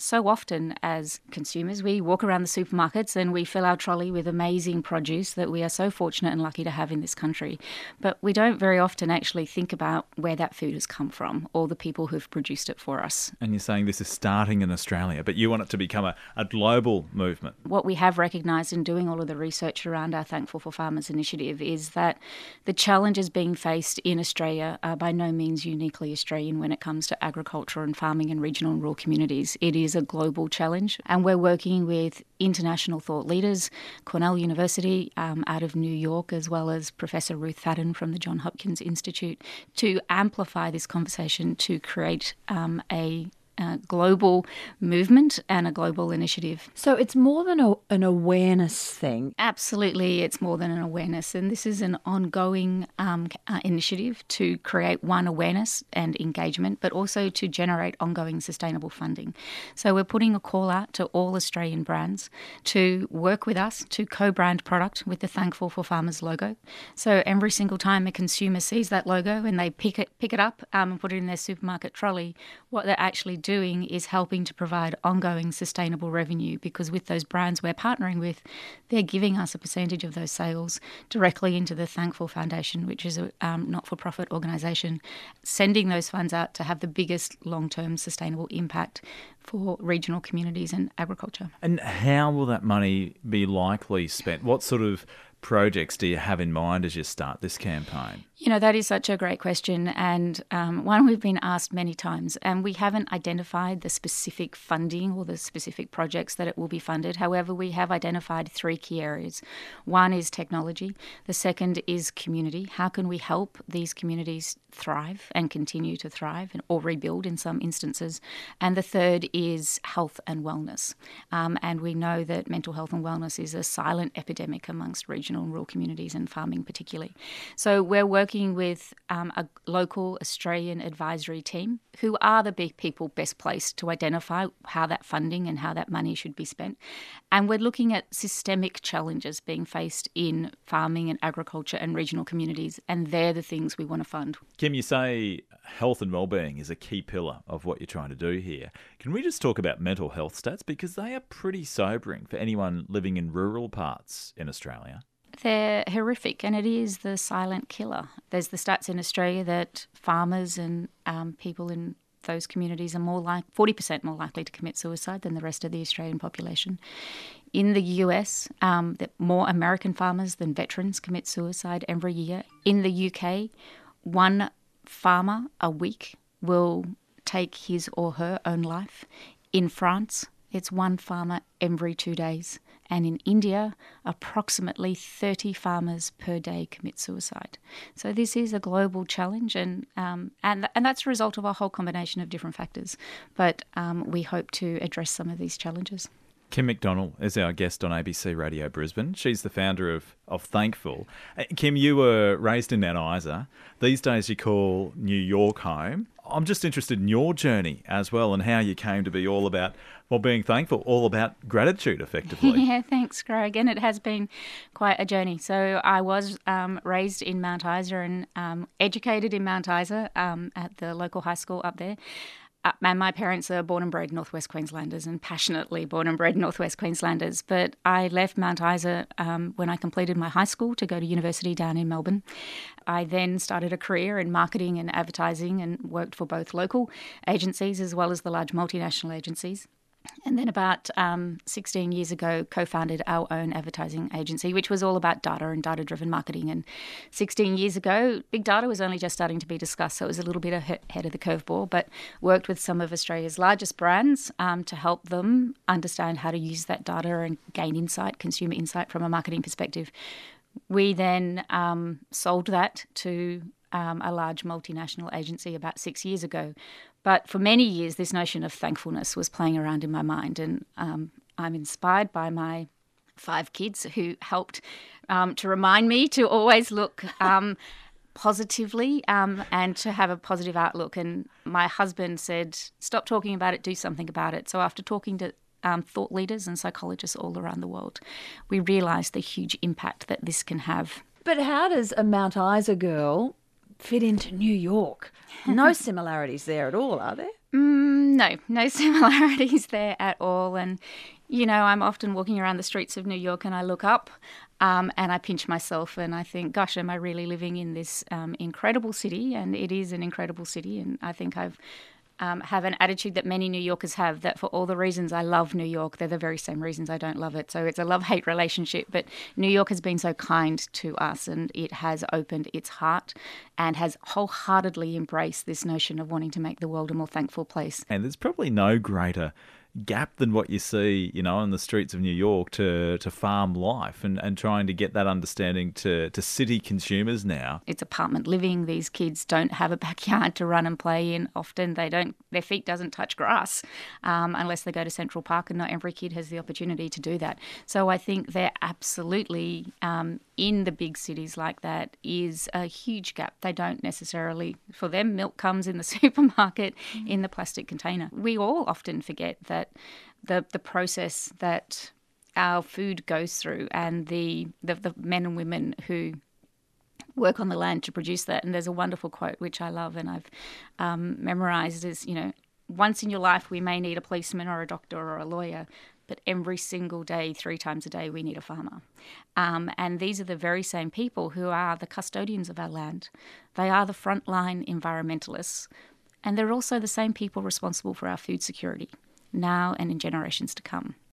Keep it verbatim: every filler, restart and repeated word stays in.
so often as consumers, we walk around the supermarkets and we fill our trolley with amazing produce that we are so fortunate and lucky to have in this country. But we don't very often actually think about where that food has come from or the people who've produced it for us. And you're saying this is starting in Australia, but you want it to become a, a global movement. What we have recognised in doing all of the research around our Thankful for Farmers initiative is that the challenges being faced in Australia are by no means uniquely Australian when it comes to agriculture and farming in regional and rural communities. It is a global challenge, and we're working with international thought leaders, Cornell University um, out of New York, as well as Professor Ruth Fadden from the Johns Hopkins Institute, to amplify this conversation to create um, a Uh, global movement and a global initiative. So it's more than a, an awareness thing. Absolutely, it's more than an awareness, and this is an ongoing um, uh, initiative to create, one, awareness and engagement, but also to generate ongoing sustainable funding. So we're putting a call out to all Australian brands to work with us to co-brand product with the Thankful for Farmers logo. So every single time a consumer sees that logo and they pick it pick it up um, and put it in their supermarket trolley, what they're actually doing is helping to provide ongoing sustainable revenue, because with those brands we're partnering with, they're giving us a percentage of those sales directly into the Thankful Foundation, which is a um, not-for-profit organisation, sending those funds out to have the biggest long-term sustainable impact for regional communities and agriculture. And how will that money be likely spent? What sort of projects do you have in mind as you start this campaign? You know, that is such a great question, and um, one we've been asked many times, and we haven't identified the specific funding or the specific projects that it will be funded. However, we have identified three key areas. One is technology. The second is community. How can we help these communities thrive and continue to thrive and, or rebuild in some instances? And the third is health and wellness. Um, and we know that mental health and wellness is a silent epidemic amongst regional and rural communities and farming particularly. So we're working working with um, a local Australian advisory team who are the big people best placed to identify how that funding and how that money should be spent. And we're looking at systemic challenges being faced in farming and agriculture and regional communities, and they're the things we want to fund. Kim, you say health and wellbeing is a key pillar of what you're trying to do here. Can we just talk about mental health stats? Because they are pretty sobering for anyone living in rural parts in Australia. They're horrific, and it is the silent killer. There's the stats in Australia that farmers and um, people in those communities are more like forty percent more likely to commit suicide than the rest of the Australian population. In the U S, um, that more American farmers than veterans commit suicide every year. In the U K, one farmer a week will take his or her own life. In France, it's one farmer every two days. And in India, approximately thirty farmers per day commit suicide. So this is a global challenge, and um, and and that's a result of a whole combination of different factors. But um, we hope to address some of these challenges. Kim McDonnell is our guest on A B C Radio Brisbane. She's the founder of, of Thankful. Kim, you were raised in Mount Isa. These days you call New York home. I'm just interested in your journey as well and how you came to be all about, well, being thankful, all about gratitude, effectively. Yeah, thanks, Greg. And it has been quite a journey. So I was um, raised in Mount Isa and um, educated in Mount Isa um, at the local high school up there. Uh, and my parents are born and bred Northwest Queenslanders and passionately born and bred Northwest Queenslanders. But I left Mount Isa um, when I completed my high school to go to university down in Melbourne. I then started a career in marketing and advertising and worked for both local agencies as well as the large multinational agencies. And then about um, sixteen years ago, co-founded our own advertising agency, which was all about data and data-driven marketing. And sixteen years ago, big data was only just starting to be discussed, so it was a little bit ahead of the curveball, but worked with some of Australia's largest brands um, to help them understand how to use that data and gain insight, consumer insight from a marketing perspective. We then um, sold that to um, a large multinational agency about six years ago. But for many years, this notion of thankfulness was playing around in my mind, and um, I'm inspired by my five kids who helped um, to remind me to always look um, positively um, and to have a positive outlook. And my husband said, stop talking about it, do something about it. So after talking to um, thought leaders and psychologists all around the world, we realised the huge impact that this can have. But how does a Mount Isa girl fit into New York? No similarities there at all, are there? Mm, no, no similarities there at all. And, you know, I'm often walking around the streets of New York and I look up um, and I pinch myself and I think, gosh, am I really living in this um, incredible city? And it is an incredible city. And I think I've Um, have an attitude that many New Yorkers have, that for all the reasons I love New York, they're the very same reasons I don't love it. So it's a love-hate relationship. But New York has been so kind to us, and it has opened its heart and has wholeheartedly embraced this notion of wanting to make the world a more thankful place. And there's probably no greater gap than what you see, you know, on the streets of New York to, to farm life and, and trying to get that understanding to, to city consumers now. It's apartment living. These kids don't have a backyard to run and play in. Often they don't, their feet doesn't touch grass um, unless they go to Central Park, and not every kid has the opportunity to do that. So I think they're absolutely um, in the big cities like that is a huge gap. They don't necessarily, for them, milk comes in the supermarket mm. in the plastic container. We all often forget that the the process that our food goes through and the, the, the men and women who work on the land to produce that. And there's a wonderful quote which I love and I've um, memorized is, you know, once in your life we may need a policeman or a doctor or a lawyer, but every single day, three times a day, we need a farmer. Um, and these are the very same people who are the custodians of our land. They are the frontline environmentalists, and they're also the same people responsible for our food security now and in generations to come.